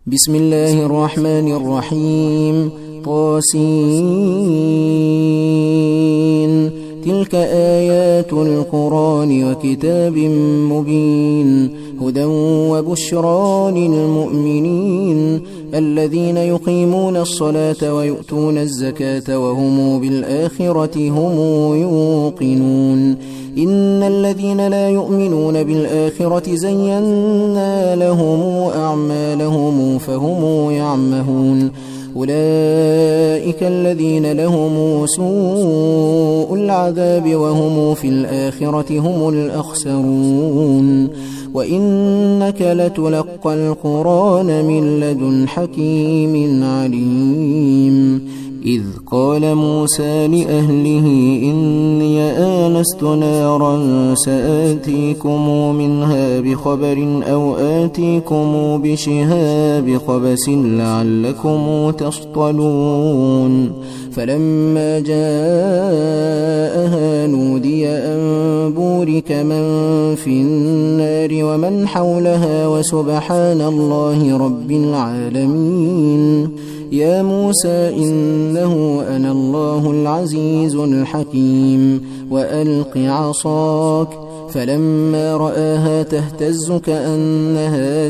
بسم الله الرحمن الرحيم. طاسين. تلك آيات القرآن وكتاب مبين هدى وبشرى للمؤمنين الذين يقيمون الصلاة ويؤتون الزكاة وهم بالآخرة هم يوقنون. إن الذين لا يؤمنون بالآخرة زينا لهم أعمالهم فهم يعمهون. أولئك الذين لهم سوء العذاب وهم في الآخرة هم الأخسرون. وإنك لتلقى القرآن من لدن حكيم عليم. إذ قال موسى لأهله إني آنست نارا سآتيكم منها بخبر أو آتيكم بشهاب قبس لعلكم تصطلون. فلما جاءها نودي أن بورك من في النار ومن حولها وسبحان الله رب العالمين. يا موسى إنه أنا الله العزيز الحكيم وألق عصاك. فلما رآها تهتز كأنها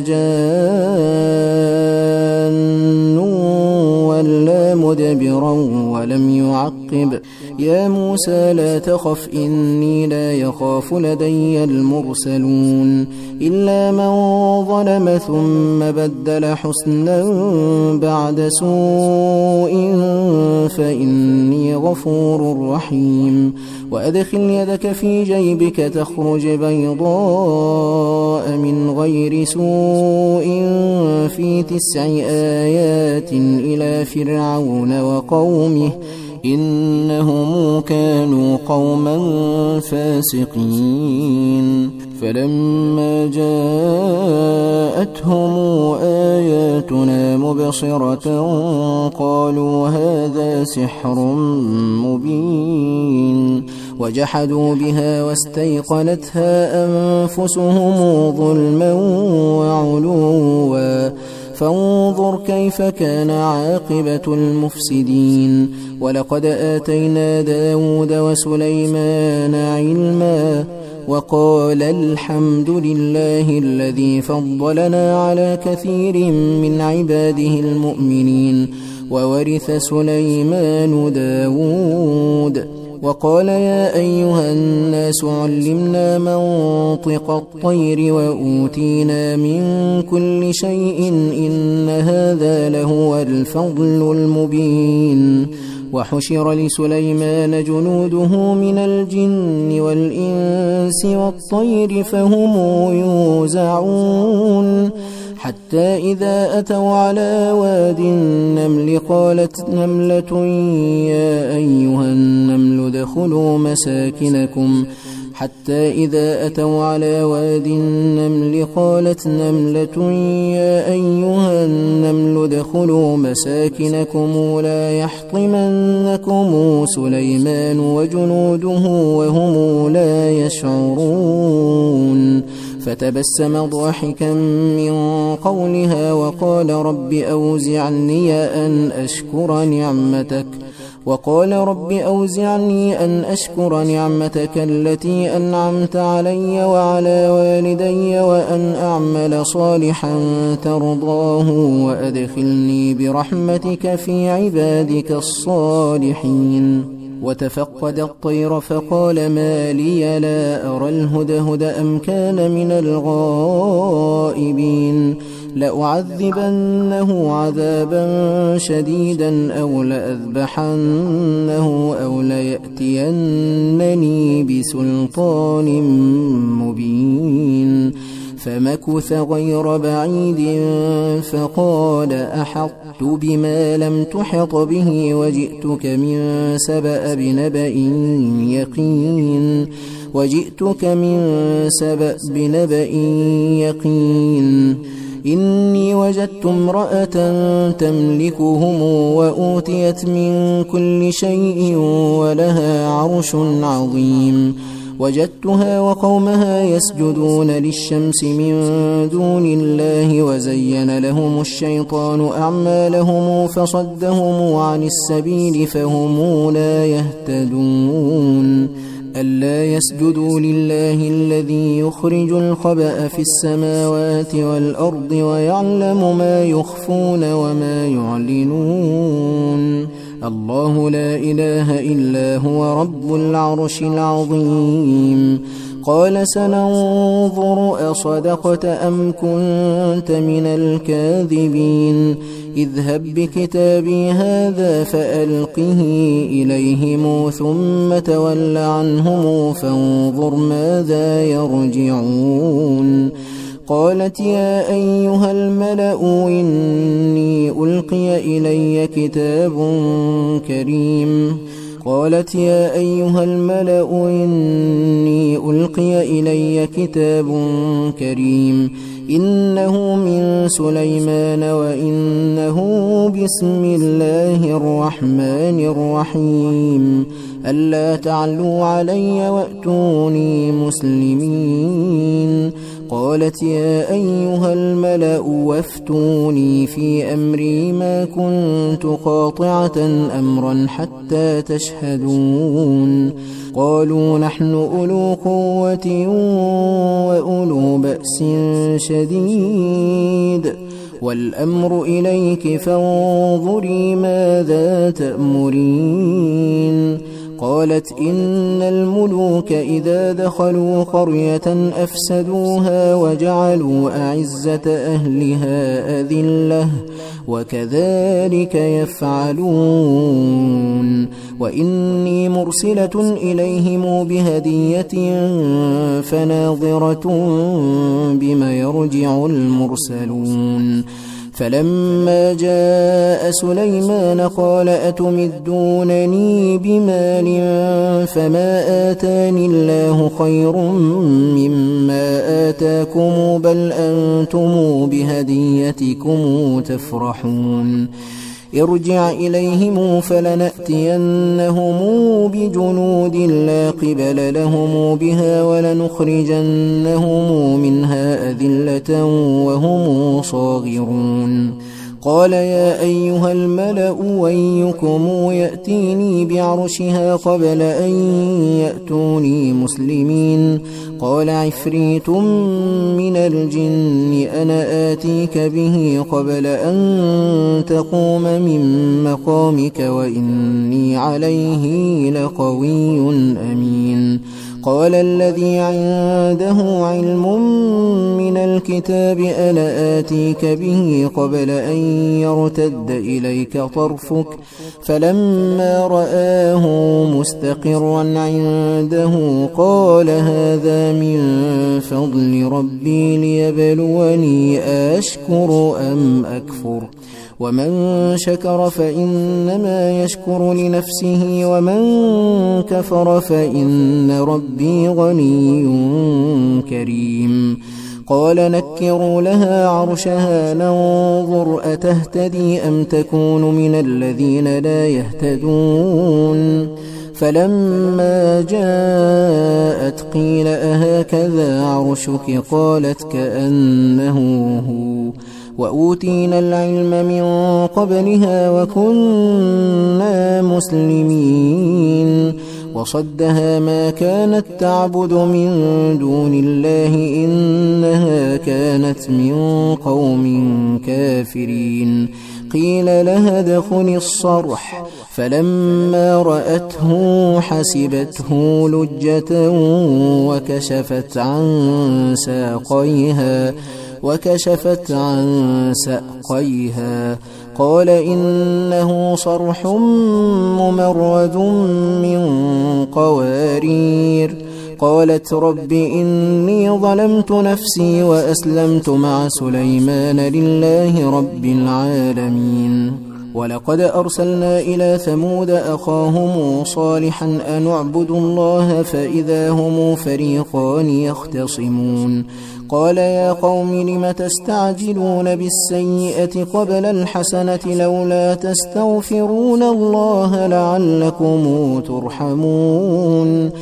جان ولا مدبرا ولم يعقب. يا موسى لا تخف إني لا يخاف لدي المرسلون. إلا من ظلم ثم بدل حسنا بعد سوء فإني غفور رحيم. وأدخل يدك في جيبك تخرج بيضاء من غير سوء في 9 آيات إلى فرعون وقومه إنهم كانوا قوما فاسقين. فلما جاءتهم آياتنا مبصرة قالوا هذا سحر مبين. وجحدوا بها واستيقنتها أنفسهم ظلما وعلوا فانظر كيف كان عاقبة المفسدين. ولقد آتينا داود وسليمان علما وقال الحمد لله الذي فضلنا على كثير من عباده المؤمنين. وورث سليمان داود. وقال يا أيها الناس علمنا منطق الطير وأوتينا من كل شيء إن هذا لهو الفضل المبين. وحشر لسليمان جنوده من الجن والإنس والطير فهم يوزعون. حتى إذا أتوا على واد النمل قالت نملة يا أيها النمل ادخلوا مساكنكم. حتى إذا أتوا على واد النمل قالت نملة يا أيها النمل ادخلوا مساكنكم لا يحطمنكم سليمان وجنوده وهم لا يشعرون. فتبسم ضاحكا من قولها وقال رب أوزعني أن أشكر نعمتك التي أنعمت علي وعلى والدي وأن أعمل صالحا ترضاه وأدخلني برحمتك في عبادك الصالحين. وتفقد الطير فقال ما لي لا أرى الهدهد أم كان من الغائبين. لأعذبنه عذابا شديدا أو لأذبحنه أو ليأتينني بسلطان مبين. فمكث غير بعيد فقال أحطت بما لم تحط به وجئتك من سبأ بنبأ يقين. إني وجدت امرأة تملكهم وأوتيت من كل شيء ولها عرش عظيم. وجدتها وقومها يسجدون للشمس من دون الله وزين لهم الشيطان أعمالهم فصدهم عن السبيل فهم لا يهتدون ألا يسجدوا لله الذي يخرج الخبأ في السماوات والأرض ويعلم ما يخفون وما يعلنون الله لا إله إلا هو رب العرش العظيم قال سننظر أصدقت أم كنت من الكاذبين اذهب بكتابي هذا فألقه إليهم ثم تول عنهم فانظر ماذا يرجعون قالت يا أيها الملأ إني ألقي إلي كتاب كريم قالت يا أيها الملأ إني ألقي إلي كتاب كريم إنه من سليمان وإنه بسم الله الرحمن الرحيم ألا تعلوا علي وأتوني مسلمين قالت يا أيها الملأ وافتوني في أمري ما كنت قاطعة أمرا حتى تشهدون قالوا نحن أولو قوة وأولو بأس شديد والأمر إليك فانظري ماذا تأمرين قالت إن الملوك إذا دخلوا قرية أفسدوها وجعلوا أعزة أهلها أذلة وكذلك يفعلون وإني مرسلة إليهم بهدية فناظرة بما يرجع المرسلون فلما جاء سليمان قال أتمدونني بمال فما آتاني الله خير مما آتاكم بل أنتم بهديتكم تفرحون ارجع إليهم فلنأتينهم بجنود لا قبل لهم بها ولنخرجنهم منها أذلة وهم صاغرون قال يا أيها الملأ أيكم يأتيني بعرشها قبل أن يأتوني مسلمين قال عفريت من الجن أنا آتيك به قبل أن تقوم من مقامك وإني عليه لقوي أمين قال الذي عنده علم من الكتاب أنا آتيك به قبل أن يرتد إليك طرفك فلما رآه مستقرا عنده قال هذا من فضل ربي ليبلوني أشكر أم أكفر ومن شكر فإنما يشكر لنفسه ومن كفر فإن ربي غني كريم قال نكروا لها عرشها ننظر أتهتدي أم تكون من الذين لا يهتدون فلما جاءت قيل أهكذا عرشك قالت كأنه هو وأوتينا العلم من قبلها وكنا مسلمين وصدها ما كانت تعبد من دون الله إنها كانت من قوم كافرين قيل لها ادخلي الصرح فلما رأته حسبته لجة وكشفت عن ساقيها قال إنه صرح ممرد من قوارير قالت رب إني ظلمت نفسي وأسلمت مع سليمان لله رب العالمين ولقد أرسلنا إلى ثمود أخاهم صالحا أن اعبدوا الله فإذا هم فريقان يختصمون قال يا قوم لم تستعجلون بالسيئة قبل الحسنة لولا تستغفرون الله لعلكم ترحمون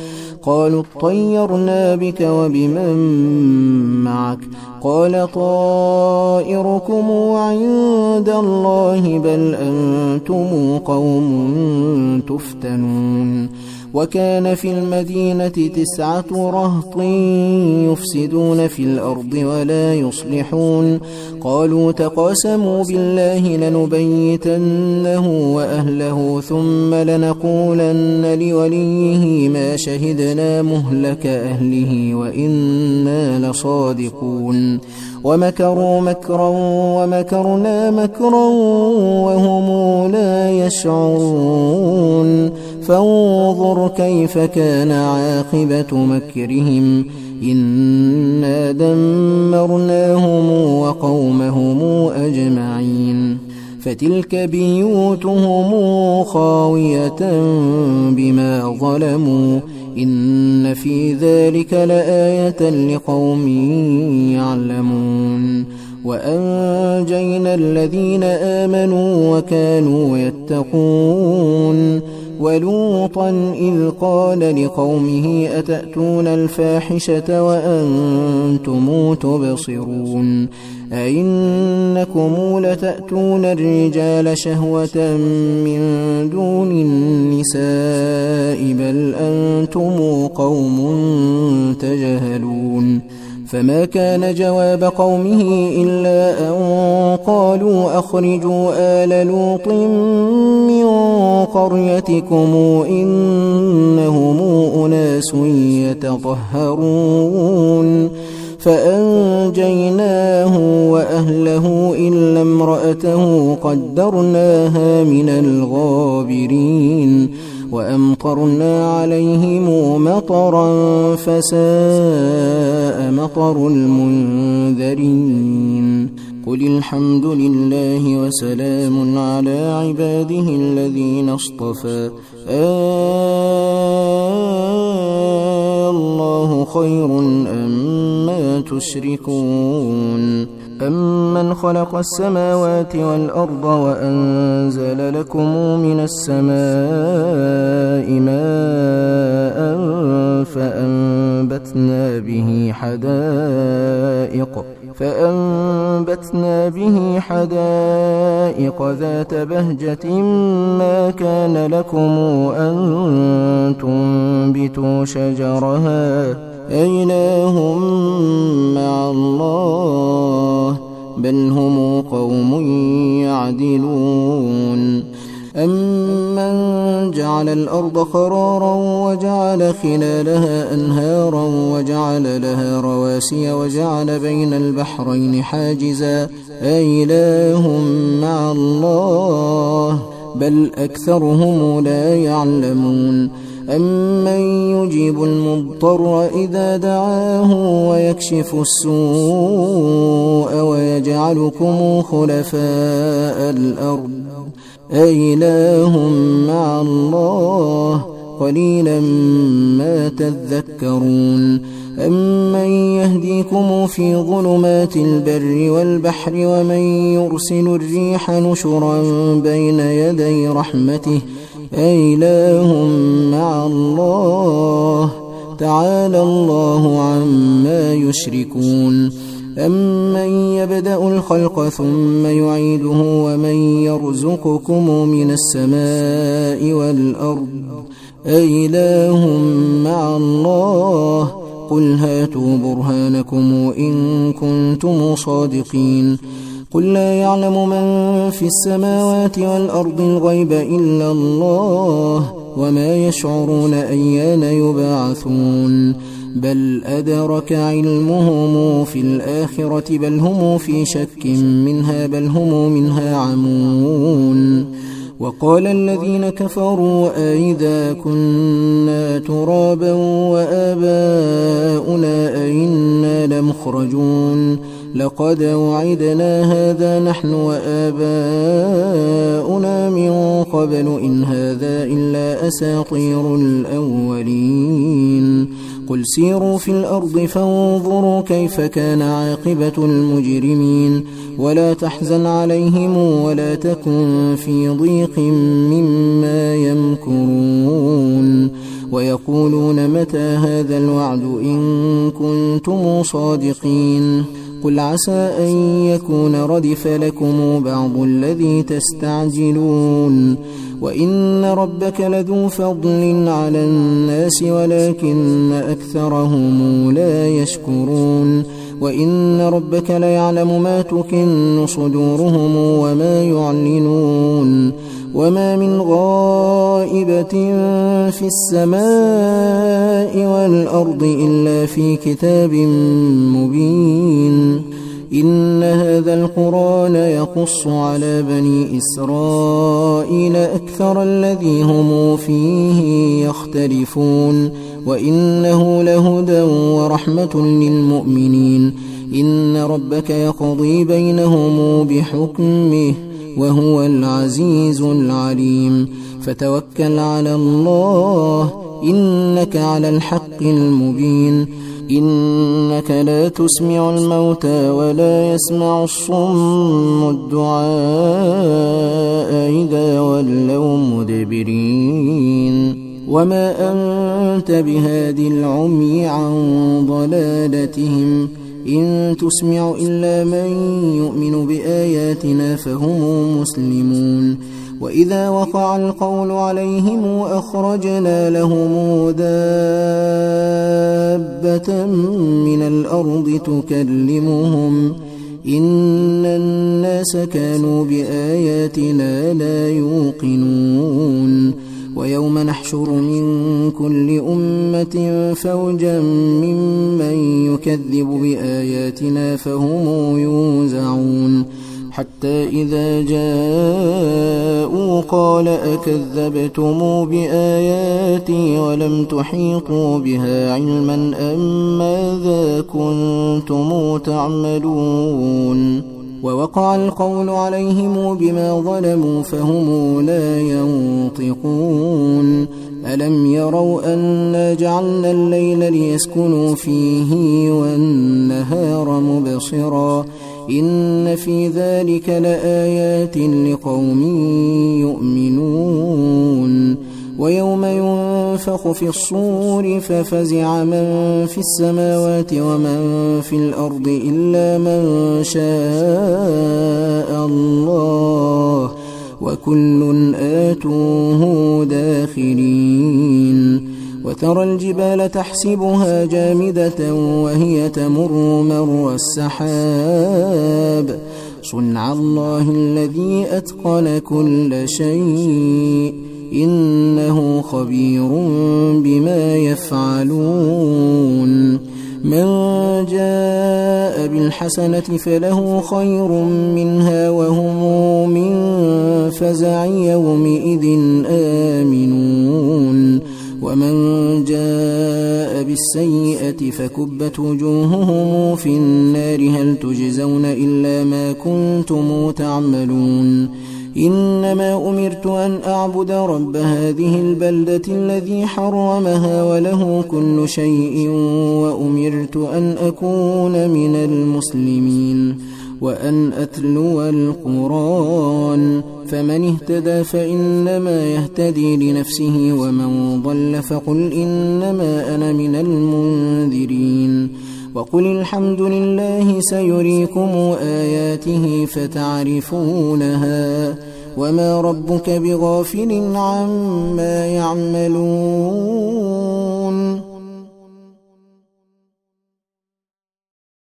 قالوا اطيرنا بك وبمن معك قال طائركم عند الله بل أنتم قوم تفتنون وكان في المدينة 9 رهط يفسدون في الأرض ولا يصلحون قالوا تقاسموا بالله لنبيتنه وأهله ثم لنقولن لوليه ما شهدنا مهلك أهله وإنا لصادقون ومكروا مكرا ومكرنا مكرا وهم لا يشعرون فانظر كيف كان عاقبة مكرهم إنا دمرناهم وقومهم أجمعين فتلك بيوتهم خاوية بما ظلموا إن في ذلك لآية لقوم يعلمون وأنجينا الذين آمنوا وكانوا يتقون ولوطا إذ قال لقومه أتأتون الفاحشة وأنتم تبصرون أئنكم لتأتون الرجال شهوة من دون النساء بل أنتم قوم تجهلون فما كان جواب قومه إلا أن قالوا أخرجوا آل لوط من قريتكم إنهم أناس يتطهرون فأنجيناه وأهله إلا امرأته قدرناها من الغابرين وأمطرنا عليهم مطرا فساء مطر المنذرين قل الحمد لله وسلام على عباده الذين اصطفى الله خير أما تشركون أمن خلق السماوات والأرض وأنزل لكم من السماء ماء فأنبتنا به حدائق ذات بهجة ما كان لكم أن تنبتوا شجرها أإله مع الله بل هم قوم يعدلون أمن جعل الأرض قرارا وجعل خلالها أنهارا وجعل لها رواسي وجعل بين البحرين حاجزا أإله مع الله بل أكثرهم لا يعلمون أمن يجيب المضطر إذا دعاه ويكشف السوء ويجعلكم خلفاء الأرض أإله مع الله قليلا ما تذكرون أمن يهديكم في ظلمات البر والبحر ومن يرسل الريح نشرا بين يدي رحمته أإله مع الله تعالى الله عما يشركون أمن يبدأ الخلق ثم يعيده ومن يرزقكم من السماء والأرض أإله مع الله قل هاتوا برهانكم إن كنتم صادقين قل لا يعلم من في السماوات والأرض الغيب إلا الله وما يشعرون أيان يبعثون بل أدرك علمهم في الآخرة بل هم في شك منها بل هم منها عمون وقال الذين كفروا أئذا كنا ترابا وآباؤنا أئنا لمخرجون لقد وعدنا هذا نحن وآباؤنا من قبل إن هذا إلا أساطير الأولين قل سيروا في الأرض فانظروا كيف كان عاقبة المجرمين ولا تحزن عليهم ولا تكن في ضيق مما يمكرون ويقولون متى هذا الوعد إن كنتم صادقين قل عسى أن يكون ردف لكم بعض الذي تستعجلون وإن ربك لذو فضل على الناس ولكن أكثرهم لا يشكرون وإن ربك ليعلم ما تكن صدورهم وما يعلنون وما من غائبة في السماء والأرض إلا في كتاب مبين إن هذا القرآن يقص على بني إسرائيل أكثر الذي هم فيه يختلفون وإنه لهدى ورحمة للمؤمنين إن ربك يقضي بينهم بحكمه وهو العزيز العليم فتوكل على الله إنك على الحق المبين إنك لا تسمع الموتى ولا يسمع الصم الدعاء إذا ولوا مدبرين وما أنت بهاد العمي عن ضلالتهم إن تسمع إلا من يؤمن بآياتنا فهم مسلمون وإذا وقع القول عليهم أخرجنا لهم دابة من الأرض تكلمهم إن الناس كانوا بآياتنا لا يوقنون ويوم نحشر من كل أمة فوجا ممن يكذب بآياتنا فهم يوزعون حتى إذا جاءوا قال أكذبتم بآياتي ولم تحيطوا بها علما أم ماذا كنتم تعملون ووقع القول عليهم بما ظلموا فهم لا ينطقون ألم يروا أنا جعلنا الليل ليسكنوا فيه والنهار مبصرا إن في ذلك لآيات لقوم يؤمنون ويوم ينفخ في الصور ففزع من في السماوات ومن في الأرض إلا من شاء الله وكل آتوه داخرين وترى الجبال تحسبها جامدة وهي تمر مر السحاب صنع الله الذي أتقن كل شيء إنه خبير بما يفعلون من جاء بالحسنة فله خير منها وهم من فزع يومئذ آمنون ومن جاء بالسيئة فكبت وجوههم في النار هل تجزون إلا ما كنتم تعملون إنما أمرت أن أعبد رب هذه البلدة الذي حرمها وله كل شيء وأمرت أن أكون من المسلمين وأن أتلو القرآن فمن اهتدى فإنما يهتدي لنفسه ومن ضل فقل إنما أنا من المنذرين وقل الحمد لله سيريكم آياته فتعرفونها وما ربك بغافل عما يعملون